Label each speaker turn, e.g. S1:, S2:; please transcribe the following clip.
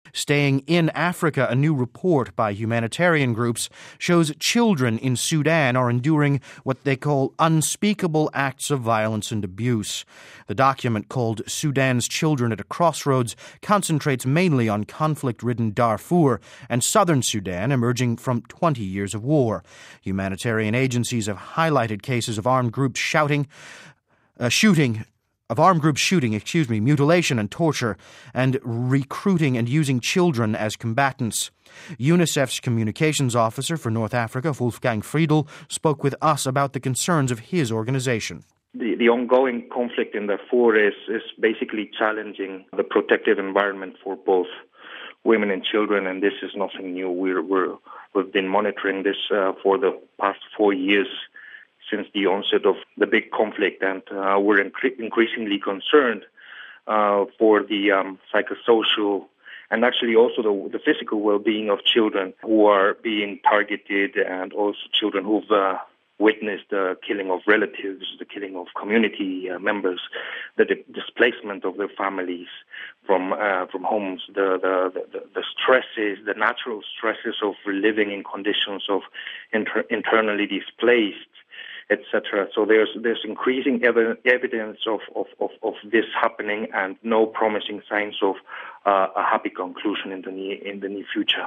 S1: Staying in Africa, a new report by humanitarian groups shows children in Sudan are enduring what they call unspeakable acts of violence and abuse. The document, called Sudan's Children at a Crossroads, concentrates mainly on conflict-ridden Darfur and southern Sudan emerging from 20 years of war. Humanitarian agencies have highlighted cases of armed groups shooting, mutilation and torture, and recruiting and using children as combatants. UNICEF's communications officer for North Africa, Wolfgang Friedl, spoke with us about the concerns of his organization.
S2: The ongoing conflict in Darfur is basically challenging the protective environment for both women and children, and this is nothing new. We've been monitoring this for the past 4 years since the onset of the big conflict, and we're increasingly concerned for the psychosocial and actually also the physical well-being of children who are being targeted, and also children who've witnessed the killing of relatives, the killing of community members, the displacement of their families from homes, the stresses, the natural stresses of living in conditions of internally displaced, etc. So there's increasing evidence of this happening, and no promising signs of a happy conclusion in the near future.